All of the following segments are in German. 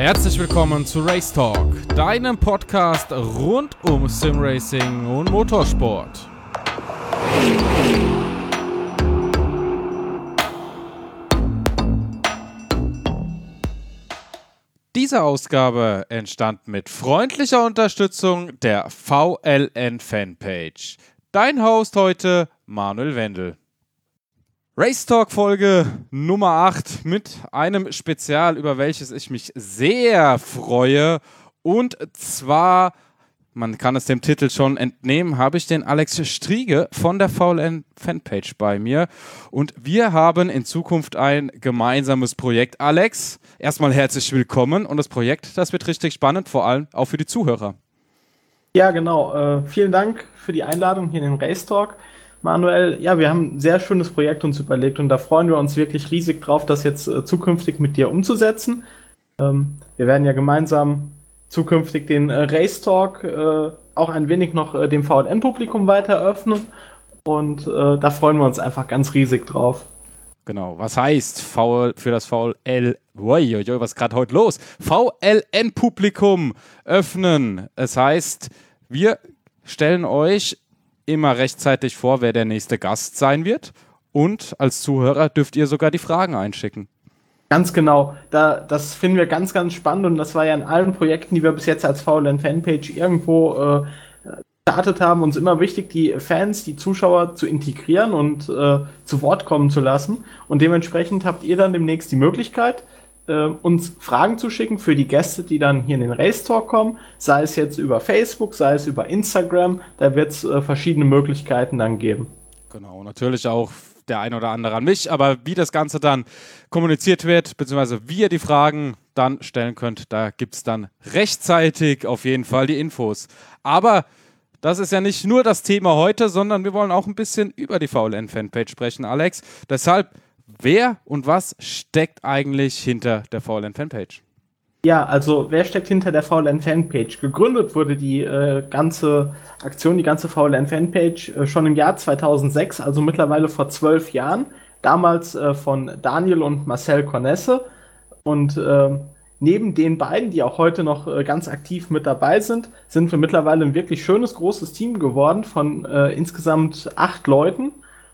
Herzlich willkommen zu Race Talk, deinem Podcast rund um Simracing und Motorsport. Diese Ausgabe entstand mit freundlicher Unterstützung der VLN Fanpage. Dein Host heute, Manuel Wendel. Race Talk Folge Nummer 8 mit einem Spezial, über welches ich mich sehr freue. Und zwar, man kann es dem Titel schon entnehmen, habe ich den Alex Striege von der VLN Fanpage bei mir. Und wir haben in Zukunft ein gemeinsames Projekt. Alex, erstmal herzlich willkommen. Und das Projekt, das wird richtig spannend, vor allem auch für die Zuhörer. Ja, genau. Vielen Dank für die Einladung hier in den Race Talk. Manuel, ja, wir haben ein sehr schönes Projekt uns überlegt und da freuen wir uns wirklich riesig drauf, das jetzt zukünftig mit dir umzusetzen. Wir werden ja gemeinsam zukünftig den Race Talk auch ein wenig noch dem VLN-Publikum weiter öffnen und da freuen wir uns einfach ganz riesig drauf. Genau, was heißt für das VLN, was ist gerade heute los? VLN-Publikum öffnen. Es heißt, wir stellen euch immer rechtzeitig vor, wer der nächste Gast sein wird. Und als Zuhörer dürft ihr sogar die Fragen einschicken. Ganz genau. Das finden wir ganz, ganz spannend. Und das war ja in allen Projekten, die wir bis jetzt als VLN Fanpage irgendwo gestartet haben, uns immer wichtig, die Fans, die Zuschauer zu integrieren und zu Wort kommen zu lassen. Und dementsprechend habt ihr dann demnächst die Möglichkeit, uns Fragen zu schicken für die Gäste, die dann hier in den Race Talk kommen, sei es jetzt über Facebook, sei es über Instagram, da wird es verschiedene Möglichkeiten dann geben. Genau, natürlich auch der ein oder andere an mich, aber wie das Ganze dann kommuniziert wird, beziehungsweise wie ihr die Fragen dann stellen könnt, da gibt es dann rechtzeitig auf jeden Fall die Infos. Aber das ist ja nicht nur das Thema heute, sondern wir wollen auch ein bisschen über die VLN-Fanpage sprechen, Alex. Deshalb, wer und was steckt eigentlich hinter der VLN-Fanpage? Ja, also wer steckt hinter der VLN-Fanpage? Gegründet wurde die ganze Aktion, die ganze VLN-Fanpage schon im Jahr 2006, also mittlerweile vor 12 Jahren. Damals von Daniel und Marcel Cornesse. Und neben den beiden, die auch heute noch ganz aktiv mit dabei sind, sind wir mittlerweile ein wirklich schönes, großes Team geworden von insgesamt 8 Leuten.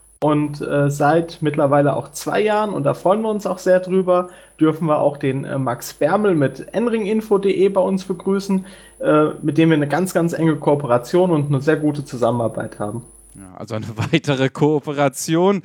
Und seit mittlerweile auch 2 Jahren, und da freuen wir uns auch sehr drüber, dürfen wir auch den Max Bermel mit nringinfo.de bei uns begrüßen, mit dem wir eine ganz, ganz enge Kooperation und eine sehr gute Zusammenarbeit haben. Ja, also eine weitere Kooperation.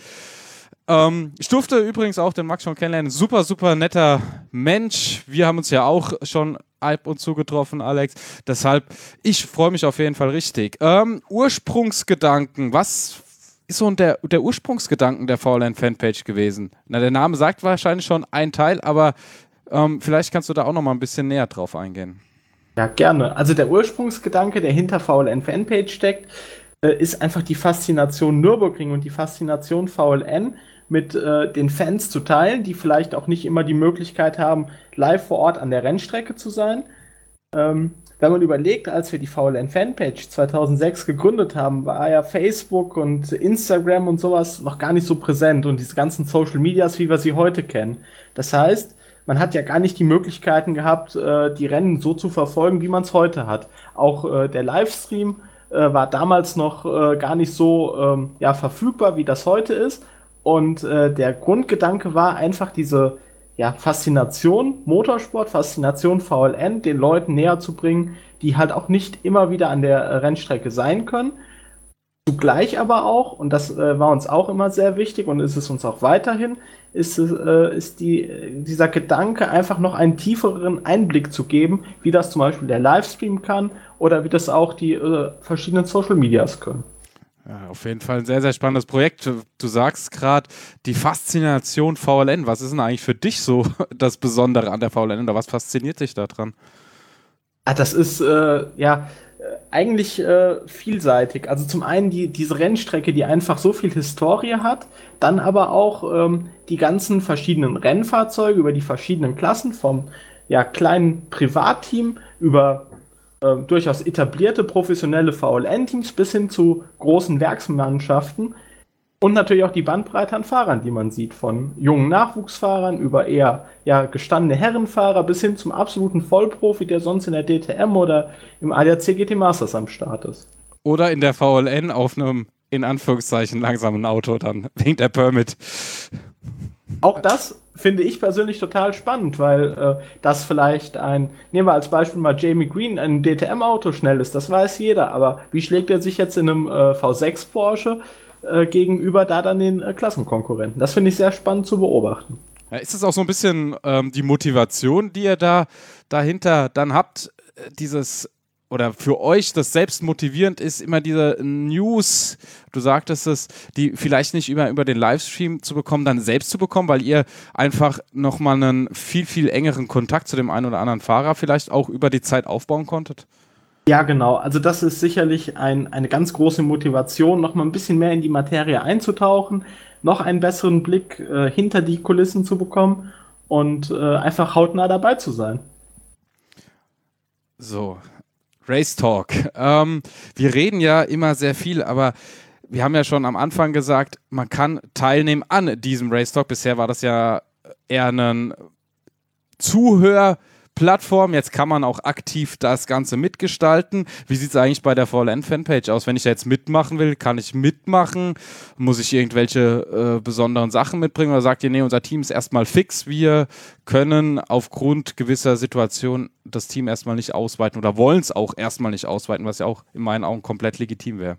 Ich durfte übrigens auch den Max schon kennenlernen. Super, super netter Mensch. Wir haben uns ja auch schon ab und zu getroffen, Alex. Deshalb, ich freue mich auf jeden Fall richtig. Ursprungsgedanken, was ist so der Ursprungsgedanken der VLN-Fanpage gewesen? Na, der Name sagt wahrscheinlich schon einen Teil, aber vielleicht kannst du da auch noch mal ein bisschen näher drauf eingehen. Ja, gerne. Also der Ursprungsgedanke, der hinter VLN-Fanpage steckt, ist einfach die Faszination Nürburgring und die Faszination VLN mit den Fans zu teilen, die vielleicht auch nicht immer die Möglichkeit haben, live vor Ort an der Rennstrecke zu sein. Wenn man überlegt, als wir die VLN Fanpage 2006 gegründet haben, war ja Facebook und Instagram und sowas noch gar nicht so präsent und diese ganzen Social Medias, wie wir sie heute kennen. Das heißt, man hat ja gar nicht die Möglichkeiten gehabt, die Rennen so zu verfolgen, wie man es heute hat. Auch der Livestream war damals noch gar nicht so verfügbar, wie das heute ist. Und der Grundgedanke war einfach diese Faszination Motorsport, Faszination VLN den Leuten näher zu bringen, die halt auch nicht immer wieder an der Rennstrecke sein können. Zugleich aber auch, und das war uns auch immer sehr wichtig und ist es uns auch weiterhin, ist dieser Gedanke, einfach noch einen tieferen Einblick zu geben, wie das zum Beispiel der Livestream kann oder wie das auch die verschiedenen Social Medias können. Ja, auf jeden Fall ein sehr, sehr spannendes Projekt. Du sagst gerade, die Faszination VLN. Was ist denn eigentlich für dich so das Besondere an der VLN oder was fasziniert dich daran? Das ist eigentlich vielseitig. Also zum einen diese Rennstrecke, die einfach so viel Historie hat, dann aber auch die ganzen verschiedenen Rennfahrzeuge über die verschiedenen Klassen vom kleinen Privatteam über durchaus etablierte professionelle VLN-Teams bis hin zu großen Werksmannschaften Und natürlich auch die Bandbreite an Fahrern, die man sieht, von jungen Nachwuchsfahrern über eher gestandene Herrenfahrer bis hin zum absoluten Vollprofi, der sonst in der DTM oder im ADAC GT Masters am Start ist. Oder in der VLN auf einem, in Anführungszeichen, langsamen Auto dann, wegen der Permit. Auch das finde ich persönlich total spannend, weil das vielleicht nehmen wir als Beispiel mal Jamie Green, ein DTM-Auto schnell ist, das weiß jeder, aber wie schlägt er sich jetzt in einem V6 Porsche gegenüber da dann den Klassenkonkurrenten? Das finde ich sehr spannend zu beobachten. Ja, ist es auch so ein bisschen die Motivation, die ihr dahinter dann habt, oder für euch das selbst motivierend ist, immer diese News, du sagtest es, die vielleicht nicht über den Livestream zu bekommen, dann selbst zu bekommen, weil ihr einfach nochmal einen viel, viel engeren Kontakt zu dem einen oder anderen Fahrer vielleicht auch über die Zeit aufbauen konntet? Ja, genau. Also das ist sicherlich eine ganz große Motivation, noch mal ein bisschen mehr in die Materie einzutauchen, noch einen besseren Blick hinter die Kulissen zu bekommen und einfach hautnah dabei zu sein. So, Race Talk. Wir reden ja immer sehr viel, aber wir haben ja schon am Anfang gesagt, man kann teilnehmen an diesem Race Talk. Bisher war das ja eher eine Zuhörplattform. Jetzt kann man auch aktiv das Ganze mitgestalten. Wie sieht es eigentlich bei der VLN-Fanpage aus? Wenn ich da jetzt mitmachen will, kann ich mitmachen? Muss ich irgendwelche besonderen Sachen mitbringen? Oder sagt ihr, nee, unser Team ist erstmal fix. Wir können aufgrund gewisser Situationen das Team erstmal nicht ausweiten oder wollen es auch erstmal nicht ausweiten, was ja auch in meinen Augen komplett legitim wäre.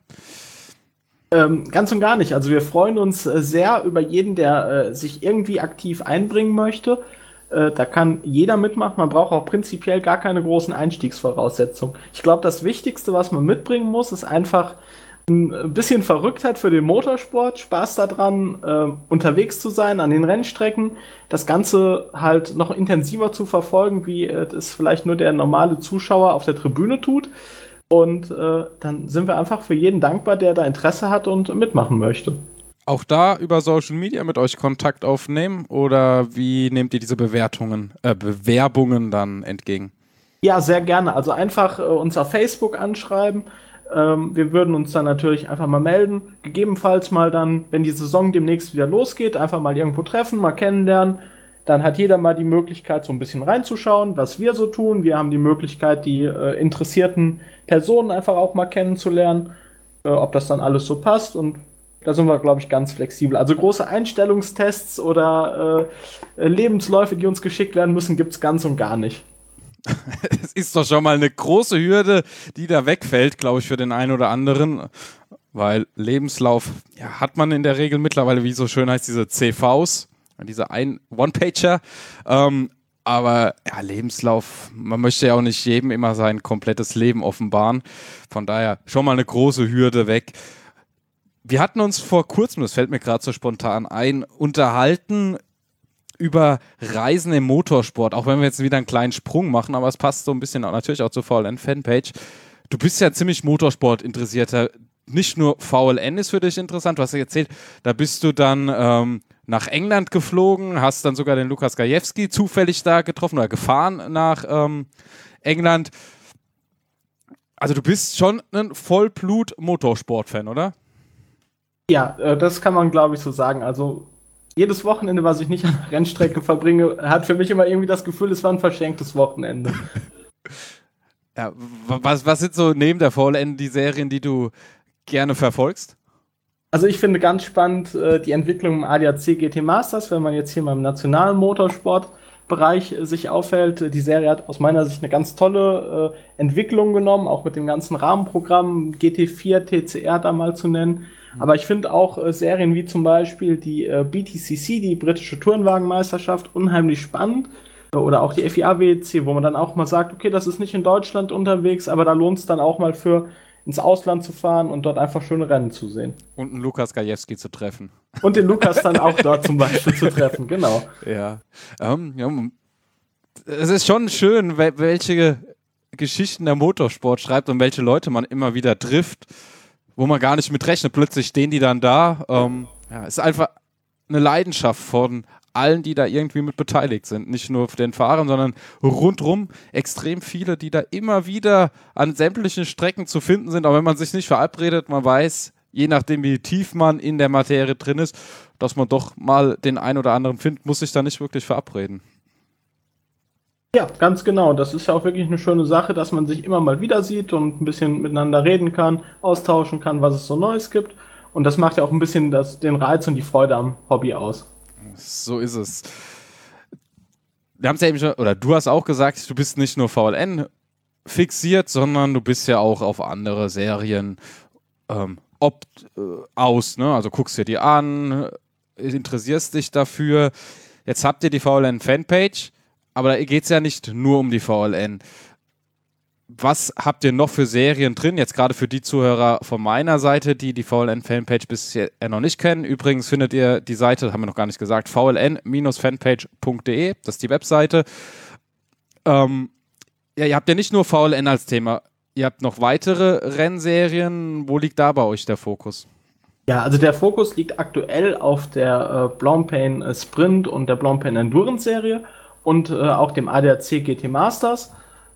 Ganz und gar nicht. Also wir freuen uns sehr über jeden, der sich irgendwie aktiv einbringen möchte. Da kann jeder mitmachen. Man braucht auch prinzipiell gar keine großen Einstiegsvoraussetzungen. Ich glaube, das Wichtigste, was man mitbringen muss, ist einfach ein bisschen Verrücktheit für den Motorsport, Spaß daran, unterwegs zu sein an den Rennstrecken, das Ganze halt noch intensiver zu verfolgen, wie es vielleicht nur der normale Zuschauer auf der Tribüne tut. Und dann sind wir einfach für jeden dankbar, der da Interesse hat und mitmachen möchte. Auch da über Social Media mit euch Kontakt aufnehmen oder wie nehmt ihr diese Bewerbungen dann entgegen? Ja, sehr gerne. Also einfach uns auf Facebook anschreiben. Wir würden uns dann natürlich einfach mal melden. Gegebenenfalls mal dann, wenn die Saison demnächst wieder losgeht, einfach mal irgendwo treffen, mal kennenlernen. Dann hat jeder mal die Möglichkeit, so ein bisschen reinzuschauen, was wir so tun. Wir haben die Möglichkeit, die interessierten Personen einfach auch mal kennenzulernen, ob das dann alles so passt. Und da sind wir, glaube ich, ganz flexibel. Also große Einstellungstests oder Lebensläufe, die uns geschickt werden müssen, gibt es ganz und gar nicht. Es ist doch schon mal eine große Hürde, die da wegfällt, glaube ich, für den einen oder anderen. Weil Lebenslauf hat man in der Regel mittlerweile, wie so schön heißt, diese CVs, diese One-Pager. Aber ja, Lebenslauf, man möchte ja auch nicht jedem immer sein komplettes Leben offenbaren. Von daher schon mal eine große Hürde weg. Wir hatten uns vor kurzem, das fällt mir gerade so spontan ein, unterhalten über Reisen im Motorsport, auch wenn wir jetzt wieder einen kleinen Sprung machen, aber es passt so ein bisschen natürlich auch zur VLN-Fanpage. Du bist ja ziemlich Motorsport-Interessierter. Nicht nur VLN ist für dich interessant, du hast ja erzählt, da bist du dann nach England geflogen, hast dann sogar den Lukas Gajewski zufällig da getroffen oder gefahren nach England. Also du bist schon ein Vollblut-Motorsport-Fan, oder? Ja, das kann man, glaube ich, so sagen. Also jedes Wochenende, was ich nicht an der Rennstrecke verbringe, hat für mich immer irgendwie das Gefühl, es war ein verschenktes Wochenende. Ja, was sind so neben der VLN die Serien, die du gerne verfolgst? Also ich finde ganz spannend die Entwicklung im ADAC GT Masters, wenn man jetzt hier mal im nationalen Motorsportbereich sich aufhält. Die Serie hat aus meiner Sicht eine ganz tolle Entwicklung genommen, auch mit dem ganzen Rahmenprogramm GT4, TCR da mal zu nennen. Aber ich finde auch Serien wie zum Beispiel die BTCC, die britische Tourenwagenmeisterschaft, unheimlich spannend. Oder auch die FIA WEC, wo man dann auch mal sagt, okay, das ist nicht in Deutschland unterwegs, aber da lohnt es dann auch mal für ins Ausland zu fahren und dort einfach schöne Rennen zu sehen. Und einen Lukas Gajewski zu treffen. Und den Lukas dann auch dort zum Beispiel zu treffen, genau. Ja. Es ist schon schön, welche Geschichten der Motorsport schreibt und welche Leute man immer wieder trifft, wo man gar nicht mit rechnet. Plötzlich stehen die dann da. Es ist einfach eine Leidenschaft von allen, die da irgendwie mit beteiligt sind. Nicht nur den Fahrern, sondern rundrum extrem viele, die da immer wieder an sämtlichen Strecken zu finden sind. Auch wenn man sich nicht verabredet, man weiß, je nachdem wie tief man in der Materie drin ist, dass man doch mal den einen oder anderen findet, muss sich da nicht wirklich verabreden. Ja, ganz genau. Das ist ja auch wirklich eine schöne Sache, dass man sich immer mal wieder sieht und ein bisschen miteinander reden kann, austauschen kann, was es so Neues gibt. Und das macht ja auch ein bisschen den Reiz und die Freude am Hobby aus. So ist es. Wir haben es ja eben schon, oder du hast auch gesagt, du bist nicht nur VLN fixiert, sondern du bist ja auch auf andere Serien aus, ne? Also guckst dir die an, interessierst dich dafür. Jetzt habt ihr die VLN-Fanpage, aber da geht es ja nicht nur um die VLN. Was habt ihr noch für Serien drin? Jetzt gerade für die Zuhörer von meiner Seite, die die VLN-Fanpage bisher noch nicht kennen. Übrigens findet ihr die Seite, haben wir noch gar nicht gesagt, vln-fanpage.de, das ist die Webseite. Ja, ihr habt ja nicht nur VLN als Thema, ihr habt noch weitere Rennserien. Wo liegt da bei euch der Fokus? Ja, also der Fokus liegt aktuell auf der Blancpain Sprint und der Blancpain Endurance Serie und auch dem ADAC GT Masters.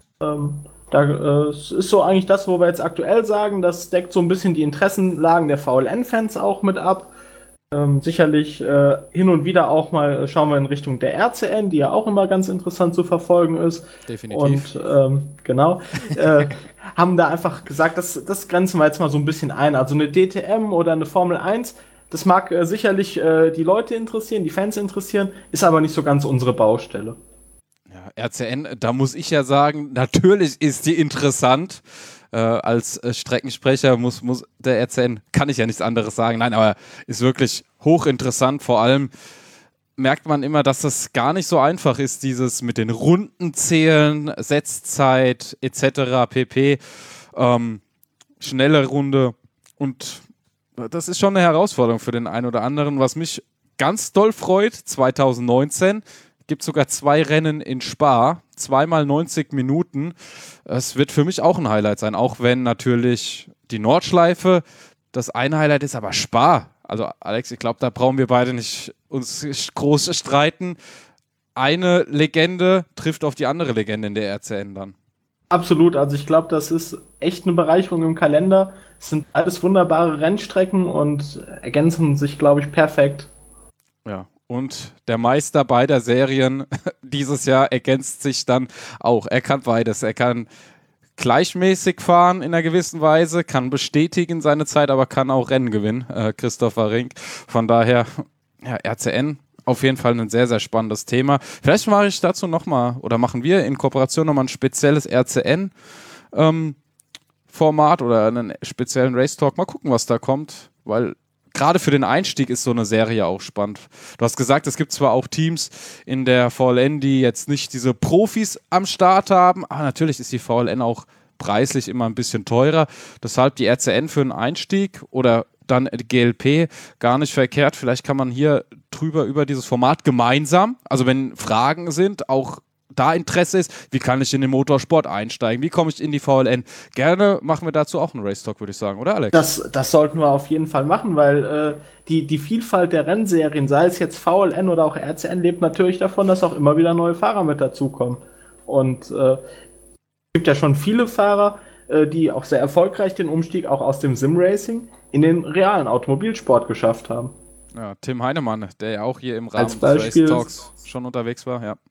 Das ist so eigentlich das, wo wir jetzt aktuell sagen, das deckt so ein bisschen die Interessenlagen der VLN-Fans auch mit ab. Sicherlich hin und wieder auch mal schauen wir in Richtung der RCN, die ja auch immer ganz interessant zu verfolgen ist. Definitiv. Und genau, haben da einfach gesagt, das grenzen wir jetzt mal so ein bisschen ein. Also eine DTM oder eine Formel 1, das mag sicherlich die Leute interessieren, die Fans interessieren, ist aber nicht so ganz unsere Baustelle. Ja, RCN, da muss ich ja sagen, natürlich ist die interessant. Als Streckensprecher muss der RCN, kann ich ja nichts anderes sagen. Nein, aber ist wirklich hochinteressant. Vor allem merkt man immer, dass das gar nicht so einfach ist, dieses mit den Runden zählen, Setzzeit etc. pp. Schnelle Runde. Und das ist schon eine Herausforderung für den einen oder anderen. Was mich ganz doll freut, 2019 gibt sogar 2 Rennen in Spa, 2x 90 Minuten. Es wird für mich auch ein Highlight sein, auch wenn natürlich die Nordschleife das ein Highlight ist, aber Spa, also Alex, ich glaube, da brauchen wir beide nicht uns groß streiten. Eine Legende trifft auf die andere Legende in der RCN dann. Absolut, also ich glaube, das ist echt eine Bereicherung im Kalender. Es sind alles wunderbare Rennstrecken und ergänzen sich, glaube ich, perfekt. Ja. Und der Meister beider Serien dieses Jahr ergänzt sich dann auch. Er kann beides. Er kann gleichmäßig fahren in einer gewissen Weise, kann bestätigen seine Zeit, aber kann auch Rennen gewinnen, Christopher Rink. Von daher, ja, RCN auf jeden Fall ein sehr, sehr spannendes Thema. Vielleicht mache ich dazu nochmal, oder machen wir in Kooperation nochmal ein spezielles RCN-Format oder einen speziellen Race Talk. Mal gucken, was da kommt, weil gerade für den Einstieg ist so eine Serie auch spannend. Du hast gesagt, es gibt zwar auch Teams in der VLN, die jetzt nicht diese Profis am Start haben, aber natürlich ist die VLN auch preislich immer ein bisschen teurer. Deshalb die RCN für einen Einstieg oder dann die GLP gar nicht verkehrt. Vielleicht kann man hier drüber über dieses Format gemeinsam, also wenn Fragen sind, auch da Interesse ist, wie kann ich in den Motorsport einsteigen, wie komme ich in die VLN? Gerne machen wir dazu auch einen Race Talk, würde ich sagen, oder Alex? Das sollten wir auf jeden Fall machen, weil die Vielfalt der Rennserien, sei es jetzt VLN oder auch RCN, lebt natürlich davon, dass auch immer wieder neue Fahrer mit dazukommen. Und es gibt ja schon viele Fahrer, die auch sehr erfolgreich den Umstieg auch aus dem Sim-Racing in den realen Automobilsport geschafft haben. Ja, Tim Heinemann, der ja auch hier im Rahmen des Race Talks schon unterwegs war, ja.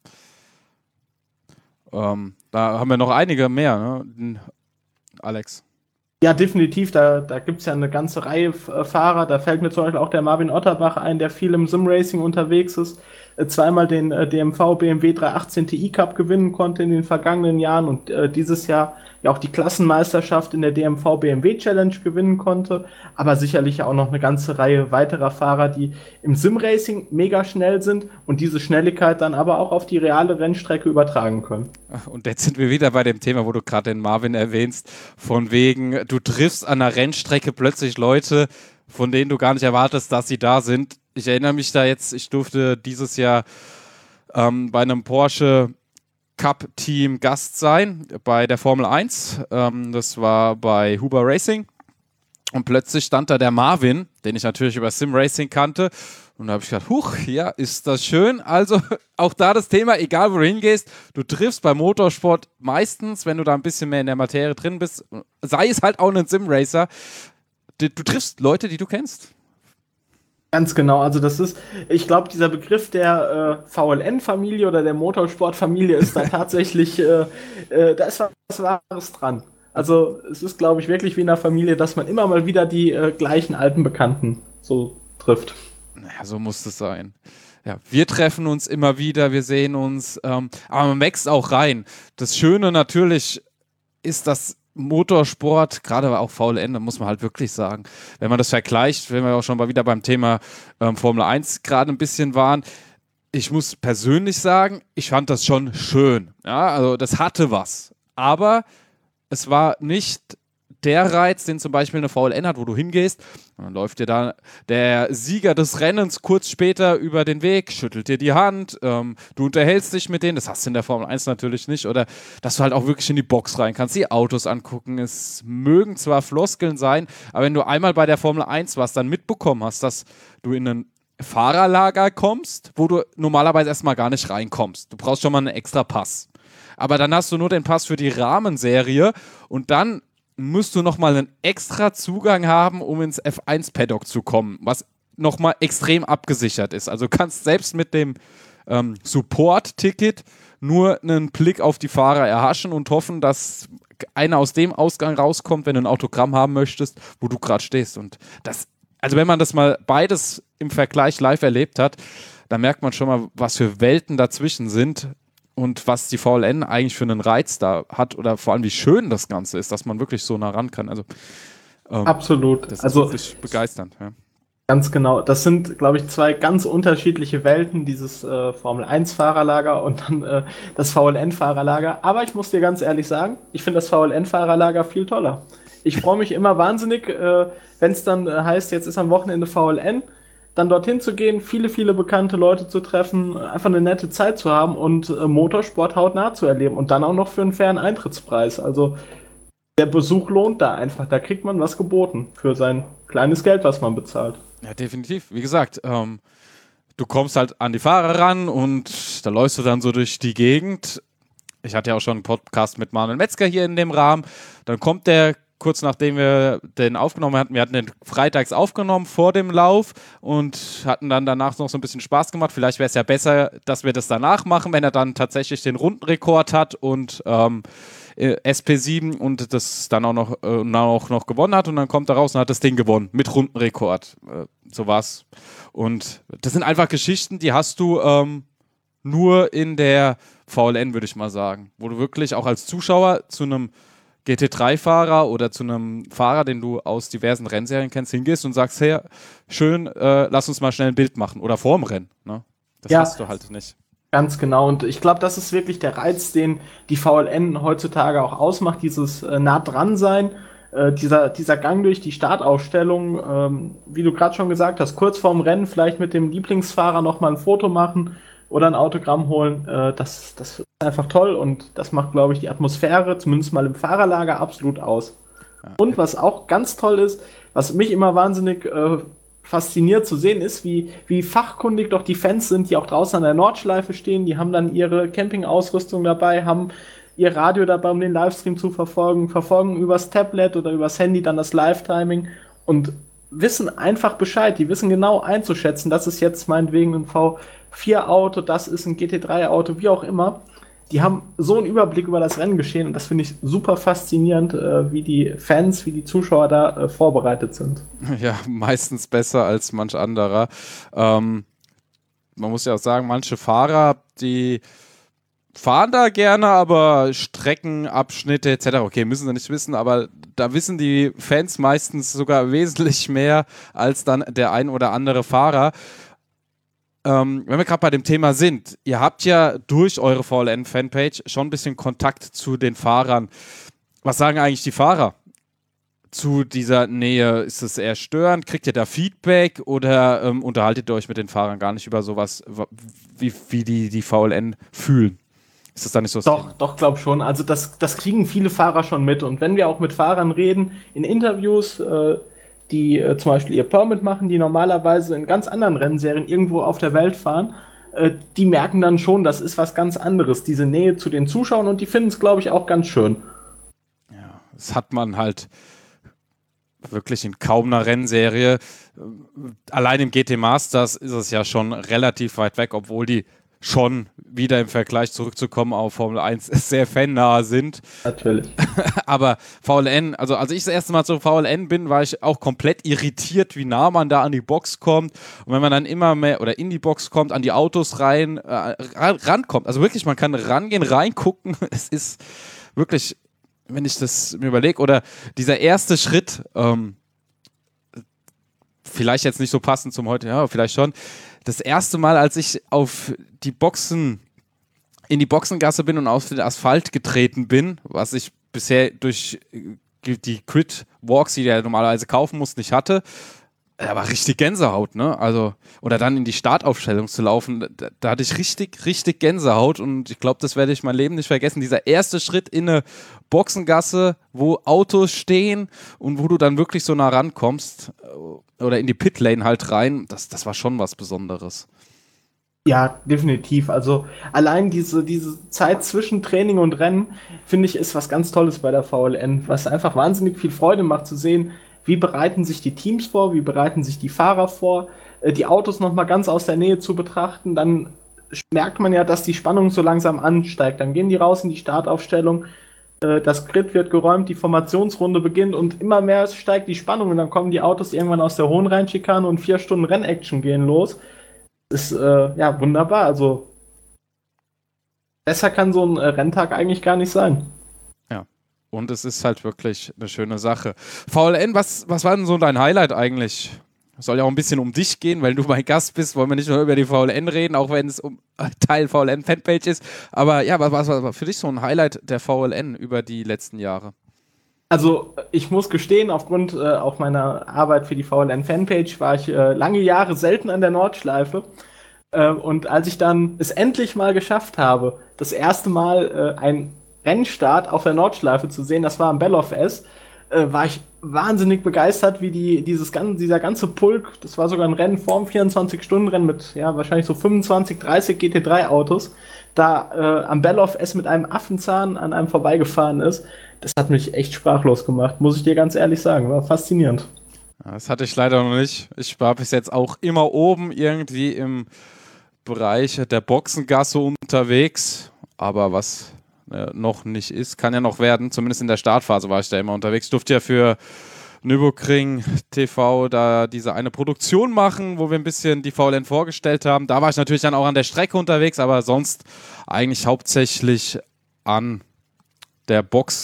Da haben wir noch einige mehr, ne? Alex. Ja, definitiv. Da gibt es ja eine ganze Reihe Fahrer. Da fällt mir zum Beispiel auch der Marvin Otterbach ein, der viel im Sim-Racing unterwegs ist. Zweimal den DMV BMW 318 Ti Cup gewinnen konnte in den vergangenen Jahren und dieses Jahr ja auch die Klassenmeisterschaft in der DMV BMW Challenge gewinnen konnte. Aber sicherlich auch noch eine ganze Reihe weiterer Fahrer, die im Sim-Racing mega schnell sind und diese Schnelligkeit dann aber auch auf die reale Rennstrecke übertragen können. Und jetzt sind wir wieder bei dem Thema, wo du gerade den Marvin erwähnst, von wegen, du triffst an der Rennstrecke plötzlich Leute, von denen du gar nicht erwartest, dass sie da sind. Ich erinnere mich da jetzt, ich durfte dieses Jahr bei einem Porsche Cup-Team Gast sein, bei der Formel 1. Das war bei Huber Racing. Und plötzlich stand da der Marvin, den ich natürlich über Sim Racing kannte. Und da habe ich gedacht, huch, ja, ist das schön. Also auch da das Thema, egal wo du hingehst, du triffst beim Motorsport meistens, wenn du da ein bisschen mehr in der Materie drin bist, sei es halt auch ein Sim-Racer, du triffst Leute, die du kennst. Ganz genau, also ich glaube, dieser Begriff der VLN-Familie oder der Motorsportfamilie ist da tatsächlich, da ist was Wahres dran. Also es ist, glaube ich, wirklich wie in einer Familie, dass man immer mal wieder die gleichen alten Bekannten so trifft. Naja, so muss es sein. Ja, wir treffen uns immer wieder, wir sehen uns, aber man wächst auch rein. Das Schöne natürlich ist, dass Motorsport, gerade auch VLN, da muss man halt wirklich sagen, wenn man das vergleicht, wenn wir auch schon mal wieder beim Thema Formel 1 gerade ein bisschen waren, ich muss persönlich sagen, ich fand das schon schön. Ja, also das hatte was. Aber es war nicht der Reiz, den zum Beispiel eine VLN hat, wo du hingehst und dann läuft dir da der Sieger des Rennens kurz später über den Weg, schüttelt dir die Hand, du unterhältst dich mit denen, das hast du in der Formel 1 natürlich nicht, oder dass du halt auch wirklich in die Box rein kannst, die Autos angucken. Es mögen zwar Floskeln sein, aber wenn du einmal bei der Formel 1 warst, dann mitbekommen hast, dass du in ein Fahrerlager kommst, wo du normalerweise erstmal gar nicht reinkommst. Du brauchst schon mal einen extra Pass. Aber dann hast du nur den Pass für die Rahmenserie und dann musst du nochmal einen extra Zugang haben, um ins F1-Paddock zu kommen, was nochmal extrem abgesichert ist. Also du kannst selbst mit dem Support-Ticket nur einen Blick auf die Fahrer erhaschen und hoffen, dass einer aus dem Ausgang rauskommt, wenn du ein Autogramm haben möchtest, wo du gerade stehst. Und das, also wenn man das mal beides im Vergleich live erlebt hat, dann merkt man schon mal, was für Welten dazwischen sind. Und was die VLN eigentlich für einen Reiz da hat oder vor allem wie schön das Ganze ist, dass man wirklich so nah ran kann. Also absolut. Das ist wirklich begeisternd. Ja. Ganz genau. Das sind, glaube ich, zwei ganz unterschiedliche Welten, dieses Formel-1-Fahrerlager und dann das VLN-Fahrerlager. Aber ich muss dir ganz ehrlich sagen, ich finde das VLN-Fahrerlager viel toller. Ich freue mich immer wahnsinnig, wenn es dann heißt, jetzt ist am Wochenende VLN, dann dorthin zu gehen, viele bekannte Leute zu treffen, einfach eine nette Zeit zu haben und Motorsport hautnah zu erleben und dann auch noch für einen fairen Eintrittspreis. Also der Besuch lohnt da einfach, da kriegt man was geboten für sein kleines Geld, was man bezahlt. Ja, definitiv. Wie gesagt, du kommst halt an die Fahrer ran und da läufst du dann so durch die Gegend. Ich hatte ja auch schon einen Podcast mit Manuel Metzger hier in dem Rahmen. Dann kommt der kurz nachdem wir den aufgenommen hatten, wir hatten den freitags aufgenommen vor dem Lauf und hatten dann danach noch so ein bisschen Spaß gemacht. Vielleicht wäre es ja besser, dass wir das danach machen, wenn er dann tatsächlich den Rundenrekord hat und SP7 und das dann auch noch gewonnen hat und dann kommt er raus und hat das Ding gewonnen mit Rundenrekord. So war's. Und das sind einfach Geschichten, die hast du nur in der VLN, würde ich mal sagen, wo du wirklich auch als Zuschauer zu einem GT3-Fahrer oder zu einem Fahrer, den du aus diversen Rennserien kennst, hingehst und sagst, hey, schön, lass uns mal schnell ein Bild machen. Oder vorm Rennen. Ne? Das hast du halt nicht. Ganz genau. Und ich glaube, das ist wirklich der Reiz, den die VLN heutzutage auch ausmacht, dieses nah dran sein, dieser Gang durch die Startaufstellung, wie du gerade schon gesagt hast, kurz vorm Rennen vielleicht mit dem Lieblingsfahrer nochmal ein Foto machen oder ein Autogramm holen, das ist einfach toll und das macht, glaube ich, die Atmosphäre, zumindest mal im Fahrerlager, absolut aus. Ja. Und was auch ganz toll ist, was mich immer wahnsinnig fasziniert zu sehen ist, wie fachkundig doch die Fans sind, die auch draußen an der Nordschleife stehen, die haben dann ihre Campingausrüstung dabei, haben ihr Radio dabei, um den Livestream zu verfolgen übers Tablet oder übers Handy dann das Live-Timing und wissen einfach Bescheid, die wissen genau einzuschätzen, das ist jetzt meinetwegen ein V4-Auto, das ist ein GT3-Auto, wie auch immer. Die haben so einen Überblick über das Renngeschehen und das finde ich super faszinierend, wie die Fans, wie die Zuschauer da vorbereitet sind. Ja, meistens besser als manch anderer. Man muss ja auch sagen, manche Fahrer, die fahren da gerne, aber Streckenabschnitte etc., okay, müssen sie nicht wissen, aber da wissen die Fans meistens sogar wesentlich mehr als dann der ein oder andere Fahrer. Wenn wir gerade bei dem Thema sind, ihr habt ja durch eure VLN-Fanpage schon ein bisschen Kontakt zu den Fahrern. Was sagen eigentlich die Fahrer zu dieser Nähe? Ist es eher störend? Kriegt ihr da Feedback oder unterhaltet ihr euch mit den Fahrern gar nicht über sowas, wie die VLN fühlen? Ist das da nicht so? Doch, glaub schon. Also das kriegen viele Fahrer schon mit. Und wenn wir auch mit Fahrern reden, in Interviews, die zum Beispiel ihr Permit machen, die normalerweise in ganz anderen Rennserien irgendwo auf der Welt fahren, die merken dann schon, das ist was ganz anderes, diese Nähe zu den Zuschauern und die finden es, glaube ich, auch ganz schön. Ja, das hat man halt wirklich in kaum einer Rennserie. Allein im GT Masters ist es ja schon relativ weit weg, obwohl die schon wieder im Vergleich zurückzukommen auf Formel 1 sehr fannah sind. Natürlich. Aber VLN, also als ich das erste Mal zur VLN bin, war ich auch komplett irritiert, wie nah man da an die Box kommt. Und wenn man dann immer mehr oder in die Box kommt, an die Autos rankommt. Also wirklich, man kann rangehen, reingucken. Es ist wirklich, wenn ich das mir überlege, oder dieser erste Schritt, vielleicht jetzt nicht so passend zum heute, ja, vielleicht schon. Das erste Mal, als ich in die Boxengasse bin und auf den Asphalt getreten bin, was ich bisher durch die Crit-Walks, die du normalerweise kaufen musst, nicht hatte, da war richtig Gänsehaut, ne? Also, oder dann in die Startaufstellung zu laufen, da hatte ich richtig Gänsehaut und ich glaube, das werde ich mein Leben nicht vergessen. Dieser erste Schritt in eine Boxengasse, wo Autos stehen und wo du dann wirklich so nah rankommst oder in die Pitlane halt rein, das war schon was Besonderes. Ja, definitiv. Also allein diese Zeit zwischen Training und Rennen, finde ich, ist was ganz Tolles bei der VLN, was einfach wahnsinnig viel Freude macht zu sehen, wie bereiten sich die Teams vor, wie bereiten sich die Fahrer vor, die Autos nochmal ganz aus der Nähe zu betrachten. Dann merkt man ja, dass die Spannung so langsam ansteigt. Dann gehen die raus in die Startaufstellung, das Grid wird geräumt, die Formationsrunde beginnt und immer mehr steigt die Spannung und dann kommen die Autos irgendwann aus der Hohenrheinschikane und 4 Stunden Rennaction gehen los. Ist ja wunderbar. Also besser kann so ein Renntag eigentlich gar nicht sein. Ja, und es ist halt wirklich eine schöne Sache. VLN, was war denn so dein Highlight eigentlich? Soll ja auch ein bisschen um dich gehen, weil du mein Gast bist, wollen wir nicht nur über die VLN reden, auch wenn es um Teil VLN-Fanpage ist. Aber ja, was war für dich so ein Highlight der VLN über die letzten Jahre? Also ich muss gestehen, aufgrund auch meiner Arbeit für die VLN-Fanpage war ich lange Jahre selten an der Nordschleife. Und als ich dann es endlich mal geschafft habe, das erste Mal einen Rennstart auf der Nordschleife zu sehen, das war am Bellof S, war ich wahnsinnig begeistert, wie dieser ganze Pulk, das war sogar ein Rennen vorm 24-Stunden-Rennen mit ja wahrscheinlich so 25, 30 GT3-Autos, da am Bellof S mit einem Affenzahn an einem vorbeigefahren ist. Das hat mich echt sprachlos gemacht, muss ich dir ganz ehrlich sagen. War faszinierend. Ja, das hatte ich leider noch nicht. Ich war bis jetzt auch immer oben irgendwie im Bereich der Boxengasse unterwegs, aber was noch nicht ist, kann ja noch werden. Zumindest in der Startphase war ich da immer unterwegs. Ich durfte ja für Nürburgring TV da diese eine Produktion machen, wo wir ein bisschen die VLN vorgestellt haben. Da war ich natürlich dann auch an der Strecke unterwegs, aber sonst eigentlich hauptsächlich an der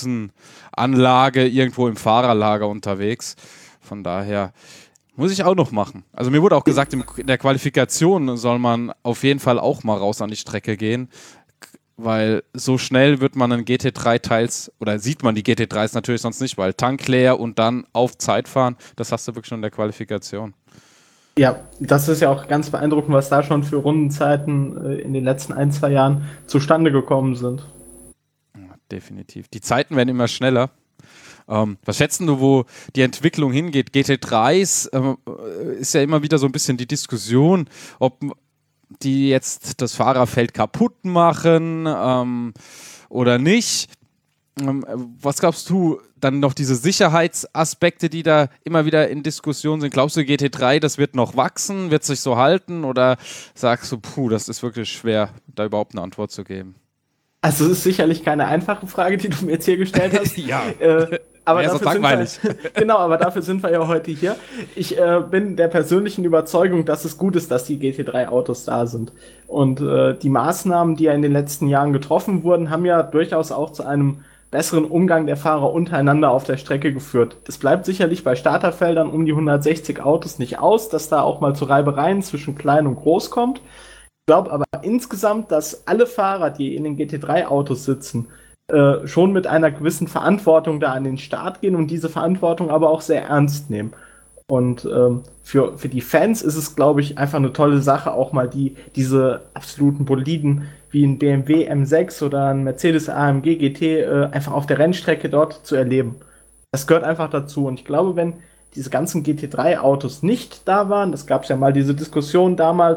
Boxenanlage irgendwo im Fahrerlager unterwegs. Von daher muss ich auch noch machen. Also mir wurde auch gesagt, in der Qualifikation soll man auf jeden Fall auch mal raus an die Strecke gehen, weil so schnell wird man einen GT3 oder sieht man die GT3s natürlich sonst nicht, weil Tank leer und dann auf Zeit fahren, das hast du wirklich schon in der Qualifikation. Ja, das ist ja auch ganz beeindruckend, was da schon für Rundenzeiten in den letzten 1-2 Jahren zustande gekommen sind. Ja, definitiv. Die Zeiten werden immer schneller. Was schätzt du, wo die Entwicklung hingeht? GT3s ist ja immer wieder so ein bisschen die Diskussion, ob die jetzt das Fahrerfeld kaputt machen oder nicht. Was glaubst du, dann noch diese Sicherheitsaspekte, die da immer wieder in Diskussion sind? Glaubst du, GT3, das wird noch wachsen, wird sich so halten oder sagst du, das ist wirklich schwer, da überhaupt eine Antwort zu geben? Also es ist sicherlich keine einfache Frage, die du mir jetzt hier gestellt hast. Ja. Aber ja, dafür genau, aber dafür sind wir ja heute hier. Ich bin der persönlichen Überzeugung, dass es gut ist, dass die GT3-Autos da sind. Und die Maßnahmen, die ja in den letzten Jahren getroffen wurden, haben ja durchaus auch zu einem besseren Umgang der Fahrer untereinander auf der Strecke geführt. Es bleibt sicherlich bei Starterfeldern um die 160 Autos nicht aus, dass da auch mal zu Reibereien zwischen klein und groß kommt. Ich glaube aber insgesamt, dass alle Fahrer, die in den GT3-Autos sitzen, schon mit einer gewissen Verantwortung da an den Start gehen und diese Verantwortung aber auch sehr ernst nehmen. Und für die Fans ist es, glaube ich, einfach eine tolle Sache, auch mal diese absoluten Boliden wie ein BMW M6 oder ein Mercedes AMG GT einfach auf der Rennstrecke dort zu erleben. Das gehört einfach dazu. Und ich glaube, wenn diese ganzen GT3-Autos nicht da waren, das gab es ja mal diese Diskussion damals,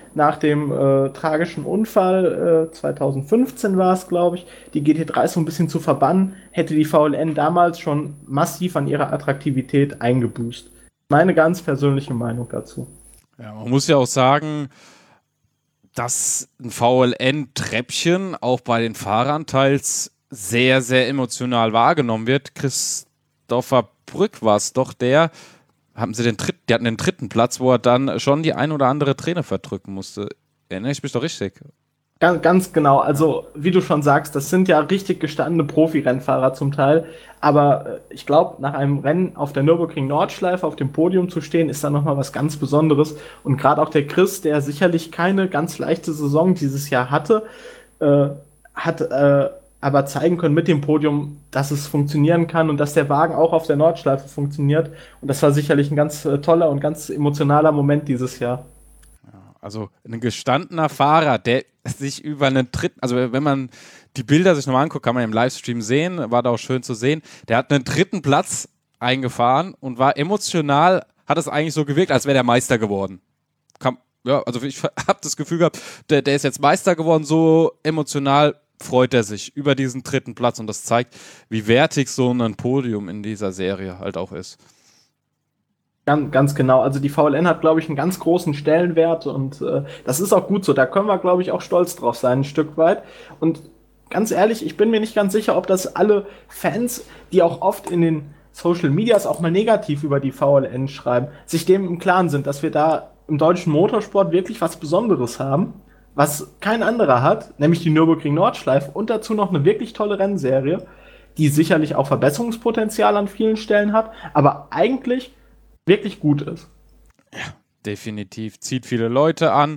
nach dem tragischen Unfall, 2015 war es, glaube ich, die GT3 so ein bisschen zu verbannen, hätte die VLN damals schon massiv an ihrer Attraktivität eingebüßt. Meine ganz persönliche Meinung dazu. Ja, man muss ja auch sagen, dass ein VLN-Treppchen auch bei den Fahrern teils sehr, sehr emotional wahrgenommen wird. Christopher Brück war es doch, die hatten den dritten Platz, wo er dann schon die ein oder andere Träne verdrücken musste. Erinnere ich mich doch richtig? Ganz genau, also wie du schon sagst, das sind ja richtig gestandene Profi-Rennfahrer zum Teil, aber ich glaube, nach einem Rennen auf der Nürburgring Nordschleife auf dem Podium zu stehen, ist da nochmal was ganz Besonderes und gerade auch der Chris, der sicherlich keine ganz leichte Saison dieses Jahr hatte, hat aber zeigen können mit dem Podium, dass es funktionieren kann und dass der Wagen auch auf der Nordschleife funktioniert und das war sicherlich ein ganz toller und ganz emotionaler Moment dieses Jahr. Also ein gestandener Fahrer, der sich über einen dritten, also wenn man die Bilder sich nochmal anguckt, kann man im Livestream sehen, war da auch schön zu sehen, der hat einen dritten Platz eingefahren und war emotional, hat es eigentlich so gewirkt, als wäre der Meister geworden. Also ich habe das Gefühl gehabt, der ist jetzt Meister geworden, so emotional freut er sich über diesen dritten Platz und das zeigt, wie wertig so ein Podium in dieser Serie halt auch ist. Ganz genau. Also die VLN hat, glaube ich, einen ganz großen Stellenwert und das ist auch gut so. Da können wir, glaube ich, auch stolz drauf sein, ein Stück weit. Und ganz ehrlich, ich bin mir nicht ganz sicher, ob das alle Fans, die auch oft in den Social Medias auch mal negativ über die VLN schreiben, sich dem im Klaren sind, dass wir da im deutschen Motorsport wirklich was Besonderes haben, was kein anderer hat, nämlich die Nürburgring Nordschleife und dazu noch eine wirklich tolle Rennserie, die sicherlich auch Verbesserungspotenzial an vielen Stellen hat, aber eigentlich wirklich gut ist. Ja, definitiv. Zieht viele Leute an.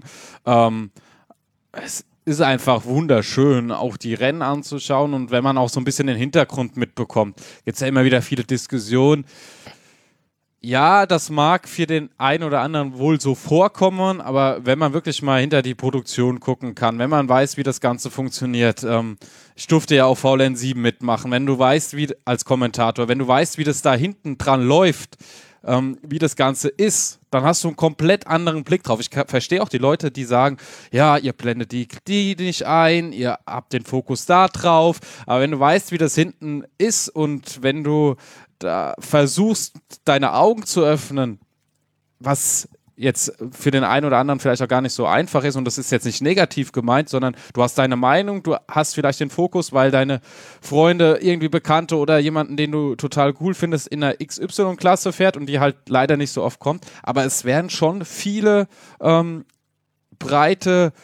Es ist einfach wunderschön, auch die Rennen anzuschauen und wenn man auch so ein bisschen den Hintergrund mitbekommt, gibt es ja immer wieder viele Diskussionen. Ja, das mag für den einen oder anderen wohl so vorkommen, aber wenn man wirklich mal hinter die Produktion gucken kann, wenn man weiß, wie das Ganze funktioniert, ich durfte ja auch VLN 7 mitmachen, wenn du weißt, wie als Kommentator, wenn du weißt, wie das da hinten dran läuft, wie das Ganze ist, dann hast du einen komplett anderen Blick drauf. Ich verstehe auch die Leute, die sagen, ja, ihr blendet die nicht ein, ihr habt den Fokus da drauf, aber wenn du weißt, wie das hinten ist und wenn du da versuchst, deine Augen zu öffnen, was jetzt für den einen oder anderen vielleicht auch gar nicht so einfach ist und das ist jetzt nicht negativ gemeint, sondern du hast deine Meinung, du hast vielleicht den Fokus, weil deine Freunde, irgendwie Bekannte oder jemanden, den du total cool findest, in der XY-Klasse fährt und die halt leider nicht so oft kommt, aber es werden schon viele breite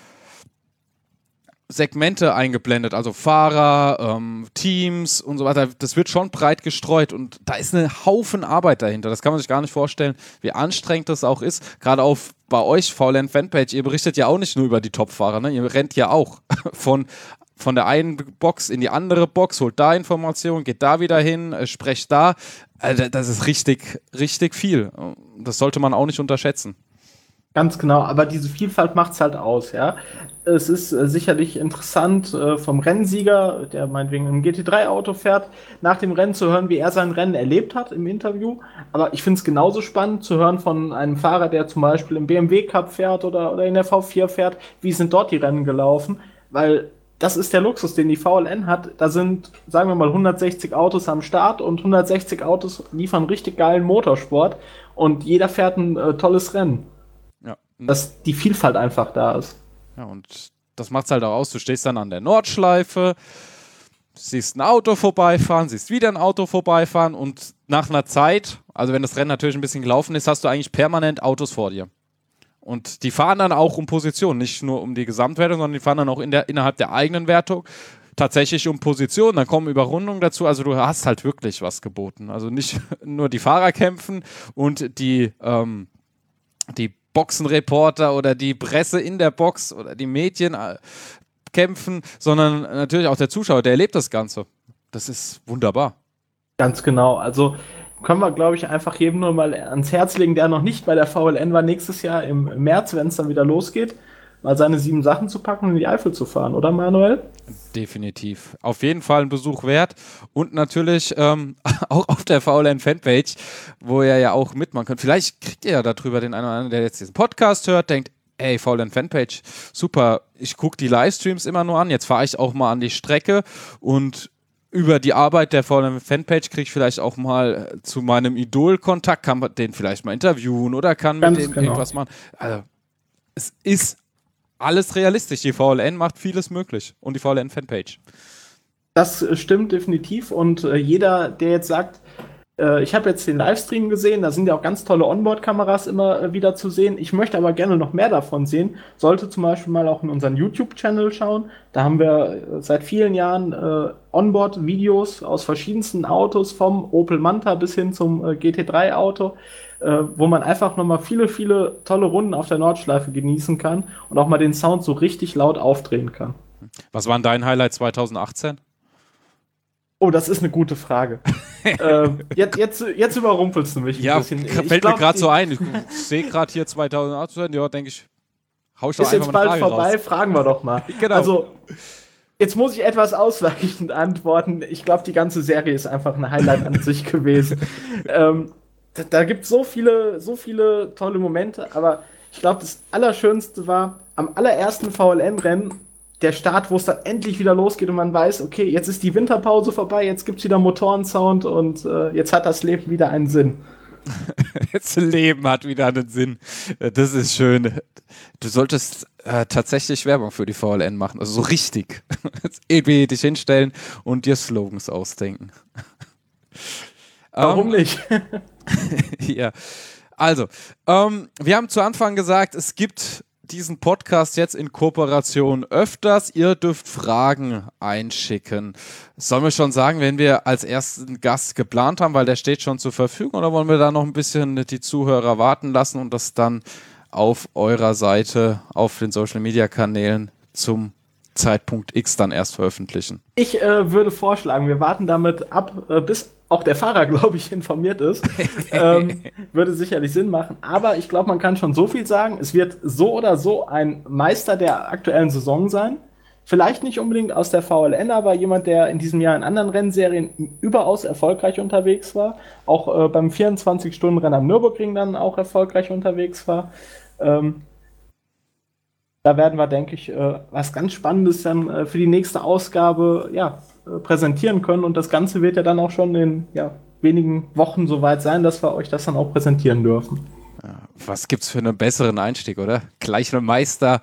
Segmente eingeblendet, also Fahrer, Teams und so weiter. Das wird schon breit gestreut und da ist ein Haufen Arbeit dahinter. Das kann man sich gar nicht vorstellen, wie anstrengend das auch ist. Gerade bei euch, VLN Fanpage, ihr berichtet ja auch nicht nur über die Top-Fahrer, ne? Ihr rennt ja auch von der einen Box in die andere Box, holt da Informationen, geht da wieder hin, sprecht da. Also das ist richtig, richtig viel. Das sollte man auch nicht unterschätzen. Ganz genau, aber diese Vielfalt macht es halt aus, ja. Es ist sicherlich interessant, vom Rennsieger, der meinetwegen im GT3-Auto fährt, nach dem Rennen zu hören, wie er sein Rennen erlebt hat im Interview. Aber ich finde es genauso spannend zu hören von einem Fahrer, der zum Beispiel im BMW Cup fährt oder in der V4 fährt, wie sind dort die Rennen gelaufen, weil das ist der Luxus, den die VLN hat. Da sind, sagen wir mal, 160 Autos am Start und 160 Autos liefern richtig geilen Motorsport und jeder fährt ein tolles Rennen. Ja. Dass die Vielfalt einfach da ist. Ja, und das macht es halt auch aus. Du stehst dann an der Nordschleife, siehst ein Auto vorbeifahren, siehst wieder ein Auto vorbeifahren und nach einer Zeit, also wenn das Rennen natürlich ein bisschen gelaufen ist, hast du eigentlich permanent Autos vor dir. Und die fahren dann auch um Position, nicht nur um die Gesamtwertung, sondern die fahren dann auch innerhalb der eigenen Wertung tatsächlich um Position. Dann kommen Überrundungen dazu. Also du hast halt wirklich was geboten. Also nicht nur die Fahrer kämpfen und die Boxenreporter oder die Presse in der Box oder die Medien kämpfen, sondern natürlich auch der Zuschauer, der erlebt das Ganze. Das ist wunderbar. Ganz genau. Also können wir, glaube ich, einfach jedem nur mal ans Herz legen, der noch nicht bei der VLN war, nächstes Jahr im März, wenn es dann wieder losgeht, mal seine 7 Sachen zu packen und in die Eifel zu fahren, oder Manuel? Definitiv. Auf jeden Fall ein Besuch wert und natürlich auch auf der VLN Fanpage, wo ihr ja auch mitmachen könnt. Vielleicht kriegt ihr ja darüber den einen oder anderen, der jetzt diesen Podcast hört, denkt, ey, VLN Fanpage, super, ich gucke die Livestreams immer nur an, jetzt fahre ich auch mal an die Strecke und über die Arbeit der VLN Fanpage kriege ich vielleicht auch mal zu meinem Idol Kontakt, kann man den vielleicht mal interviewen oder kann mit dem irgendwas machen. Also, es ist alles realistisch. Die VLN macht vieles möglich und die VLN Fanpage. Das stimmt definitiv und jeder, der jetzt sagt, ich habe jetzt den Livestream gesehen, da sind ja auch ganz tolle Onboard-Kameras immer wieder zu sehen. Ich möchte aber gerne noch mehr davon sehen. Sollte zum Beispiel mal auch in unseren YouTube-Channel schauen. Da haben wir seit vielen Jahren Onboard-Videos aus verschiedensten Autos, vom Opel Manta bis hin zum GT3-Auto, wo man einfach nochmal viele, viele tolle Runden auf der Nordschleife genießen kann und auch mal den Sound so richtig laut aufdrehen kann. Was waren dein Highlight 2018? Oh, das ist eine gute Frage. Jetzt überrumpelst du mich ein bisschen. Fällt mir gerade so ein. Ich sehe gerade hier 2018, ja, denke ich, hau ich doch ist einfach jetzt mal eine bald Frage vorbei, raus. fragen wir doch mal. Genau. Also, jetzt muss ich etwas ausweichend antworten. Ich glaube, die ganze Serie ist einfach ein Highlight an sich gewesen. Da gibt es so viele tolle Momente, aber ich glaube, das Allerschönste war am allerersten VLN-Rennen der Start, wo es dann endlich wieder losgeht und man weiß, okay, jetzt ist die Winterpause vorbei, jetzt gibt es wieder Motorensound und jetzt hat das Leben wieder einen Sinn. Das Leben hat wieder einen Sinn. Das ist schön. Du solltest tatsächlich Werbung für die VLN machen, also so richtig. EB dich hinstellen und dir Slogans ausdenken. Warum nicht? Ja. Also, wir haben zu Anfang gesagt, es gibt diesen Podcast jetzt in Kooperation öfters. Ihr dürft Fragen einschicken. Sollen wir schon sagen, wenn wir als ersten Gast geplant haben, weil der steht schon zur Verfügung, oder wollen wir da noch ein bisschen die Zuhörer warten lassen und das dann auf eurer Seite, auf den Social-Media-Kanälen zum Zeitpunkt X dann erst veröffentlichen? Ich würde vorschlagen, wir warten damit ab, bis auch der Fahrer, glaube ich, informiert ist. Würde sicherlich Sinn machen. Aber ich glaube, man kann schon so viel sagen. Es wird so oder so ein Meister der aktuellen Saison sein. Vielleicht nicht unbedingt aus der VLN, aber jemand, der in diesem Jahr in anderen Rennserien überaus erfolgreich unterwegs war. Auch beim 24-Stunden-Rennen am Nürburgring dann auch erfolgreich unterwegs war. Da werden wir, denke ich, was ganz Spannendes dann für die nächste Ausgabe präsentieren können. Und das Ganze wird ja dann auch schon in wenigen Wochen soweit sein, dass wir euch das dann auch präsentieren dürfen. Ja, was gibt's für einen besseren Einstieg, oder? Gleich ein Meister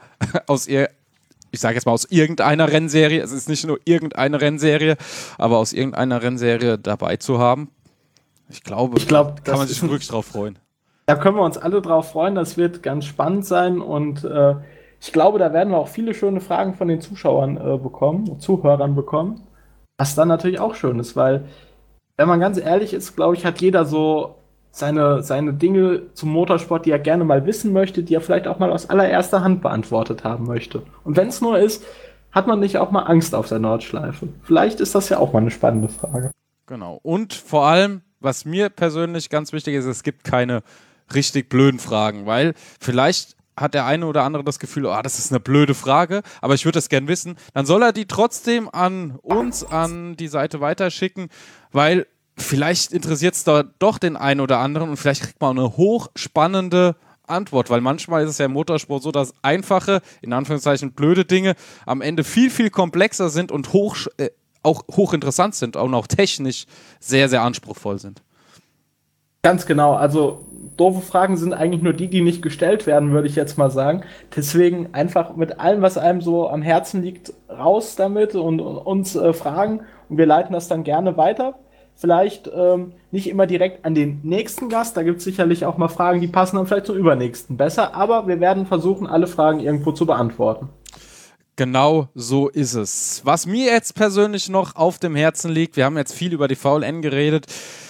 ich sage jetzt mal aus irgendeiner Rennserie, es ist nicht nur irgendeine Rennserie, aber aus irgendeiner Rennserie dabei zu haben. Ich glaube, da kann man sich wirklich drauf freuen. Da können wir uns alle drauf freuen, das wird ganz spannend sein und ich glaube, da werden wir auch viele schöne Fragen von den Zuschauern Zuhörern bekommen, was dann natürlich auch schön ist, weil, wenn man ganz ehrlich ist, glaube ich, hat jeder so seine Dinge zum Motorsport, die er gerne mal wissen möchte, die er vielleicht auch mal aus allererster Hand beantwortet haben möchte. Und wenn es nur ist, hat man nicht auch mal Angst auf der Nordschleife? Vielleicht ist das ja auch mal eine spannende Frage. Genau. Und vor allem, was mir persönlich ganz wichtig ist, es gibt keine richtig blöden Fragen, weil vielleicht hat der eine oder andere das Gefühl, das ist eine blöde Frage, aber ich würde das gern wissen, dann soll er die trotzdem an uns, an die Seite weiterschicken, weil vielleicht interessiert es da doch den einen oder anderen und vielleicht kriegt man eine hochspannende Antwort, weil manchmal ist es ja im Motorsport so, dass einfache, in Anführungszeichen blöde Dinge am Ende viel, viel komplexer sind und auch hochinteressant sind und auch technisch sehr, sehr anspruchsvoll sind. Ganz genau, also doofe Fragen sind eigentlich nur die nicht gestellt werden, würde ich jetzt mal sagen. Deswegen einfach mit allem, was einem so am Herzen liegt, raus damit und uns fragen und wir leiten das dann gerne weiter. Vielleicht nicht immer direkt an den nächsten Gast, da gibt es sicherlich auch mal Fragen, die passen dann vielleicht zum übernächsten besser, aber wir werden versuchen, alle Fragen irgendwo zu beantworten. Genau so ist es. Was mir jetzt persönlich noch auf dem Herzen liegt, wir haben jetzt viel über die VLN geredet.